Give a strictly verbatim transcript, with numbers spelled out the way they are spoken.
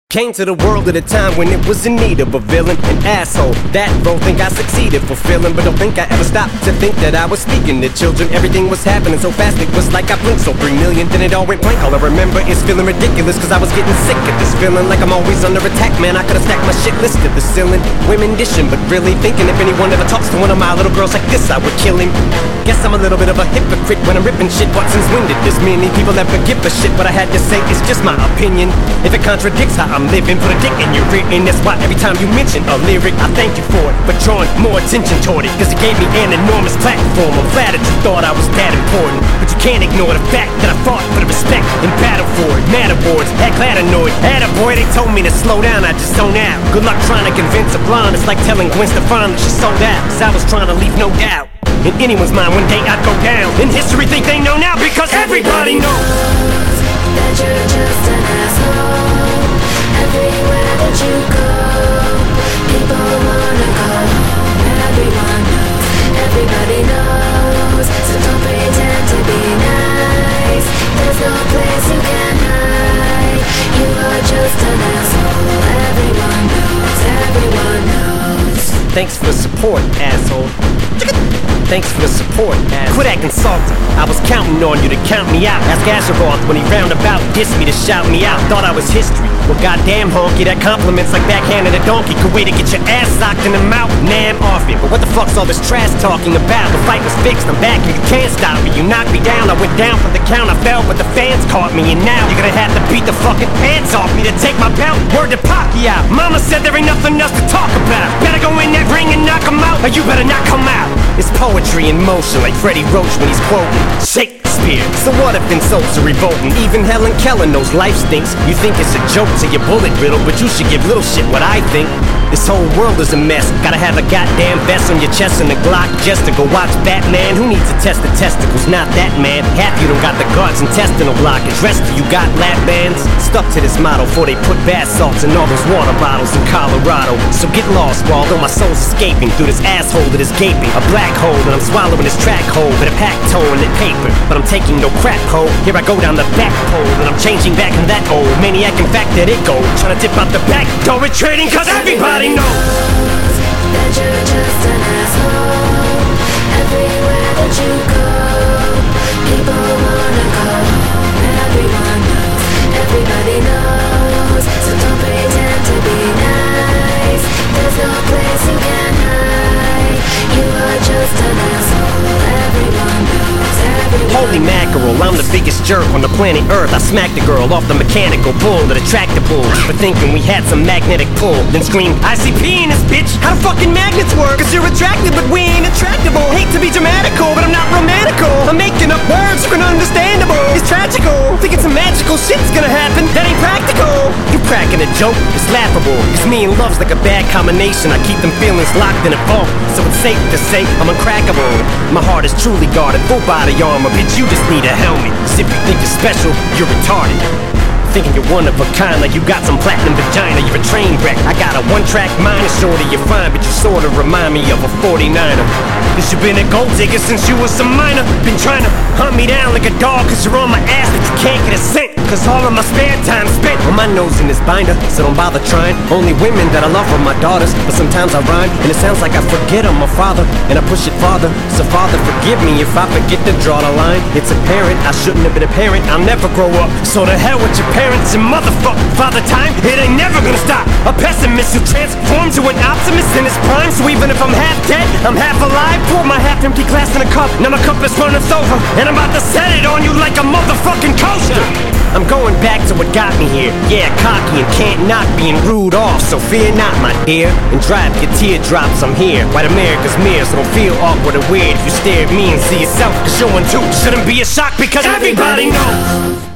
Came to the world at a time when it was in need of a villain, an asshole. That role think I succeeded fulfilling, but don't think I ever stopped to think that I was speaking to children. Everything was happening so fast, it was like I blinked. So three million, then it all went blank. All I remember is feeling ridiculous, cause I was getting sick of this feeling like I'm always under attack. Man, I could've stacked my shit list to the ceiling. Women dishing, but really thinking if anyone ever talks to one of my little girls like this, I would kill him. Guess I'm a little bit of a hypocrite when I'm ripping shit, but since when did this many people ever give a shit? What I had to say is just my opinion. If it contradicts how I'm living, put a dick in your ear, and that's why every time you mention a lyric, I thank you for it, but drawing more attention toward it, cause it gave me an enormous platform. I'm flattered you thought I was that important, but you can't ignore the fact that I fought for the respect and battle for it. Mad awards, heck glad annoyed. Attaboy, they told me to slow down, I just zone out. Good luck trying to convince a blonde, it's like telling Gwen Stefani that she sold out, cause I was trying to leave no doubt in anyone's mind one day I'd go down. In history think they know now, because everybody knows that you're just an asshole. Everywhere that you go, people wanna go home. Everyone knows, everybody knows, so don't pretend to be nice. There's no place you can hide. You are just an asshole. Everyone knows, everyone knows. Thanks for the support, asshole. Thanks for the support, asshole. Quit acting salty, I was counting on you to count me out. Ask Azeroth when he roundabout dissed me to shout me out. Thought I was history, well goddamn honky, that compliments like backhanded a donkey. Could wait to get your ass socked in the mouth, nah I'm off it. But what the fuck's all this trash talking about? The fight was fixed, I'm back and you can't stop me. You knocked me down, I went down from the count, I fell but the fans caught me. And now you're gonna have to beat the fucking pants off me to take my belt. Word to Pacquiao, mama said there ain't nothing else to talk about. Better go in that ring and knock him out, or you better not come out. It's poetry in motion like Freddie Roach when he's quoting Shakespeare. So what if insults are revolting? Even Helen Keller knows life stinks. You think it's a joke to your bullet riddle, but you should give little shit what I think. This whole world is a mess. Gotta have a goddamn vest on your chest and a Glock just to go watch Batman. Who needs to test the testicles? Not that man. Half you don't got the guards intestinal blockage. Rest of you got lap bands. Stuck to this motto before they put bath salts in all those water bottles in Colorado. So get lost, while although my soul's escaping through this asshole that is gaping. A black hole and I'm swallowing this track hole with a pack toe in the paper. But I'm taking no crap hole. Here I go down the back pole and I'm changing back in that old maniac. In fact that it go trying to dip out the back door retreating, cause everybody knows that you're just an asshole. Everywhere that you go, people wanna go home. Everyone knows, everybody knows, so don't pretend to be nice. There's no place you can hide. You are just an asshole. Everyone knows, everyone Holy mackerel, I'm the biggest jerk on the planet Earth. I smacked a girl off the mechanical bull that attracted bull for thinking we had some magnetic pull. Then screamed, I C P in this bitch. How do fucking magnets work? Cause you're attracted but we ain't attractable. Hate to be dramatical, but I'm not romantical. I'm making up words so understandable. It's tragical, thinking some magical shit's gonna happen. That ain't practical. You cracking a joke, it's laughable. Cause me and love's like a bad combination. I keep them feelings locked in a vault, so it's safe to say I'm uncrackable. My heart is truly guarded, full body armor. Bitch, you just need a helmet. Cause if you think you're special, you're retarded. Thinking you're one of a kind, like you got some platinum vagina. You're a train wreck. I got a one-track mind, and shorty you're fine, but you sorta remind me of a forty-niner. Cause you been a gold digger since you was a minor. Been trying to hunt me down like a dog, cause you're on my ass, but you can't get a cent. Cause all of my spare time spent on my nose in this binder, so don't bother trying. Only women that I love are my daughters, but sometimes I rhyme, and it sounds like I forget I'm a father, and I push it farther. So father, forgive me if I forget to draw the line. It's apparent I shouldn't have been a parent. I'll never grow up, so to hell with your parents and motherfuck father time. It ain't never gonna stop. A pessimist who transforms to an optimist in his prime. So even if I'm half dead, I'm half alive. Pour my half-empty glass in a cup, now my cup is runneth over, and I'm about to set it on you like a motherfucking coaster. I'm going back to what got me here. Yeah, cocky and can't knock being rude off, so fear not, my dear, and drive your teardrops. I'm here, white America's mirror, so don't feel awkward or weird if you stare at me and see yourself. Cause showing two shouldn't be a shock, because everybody knows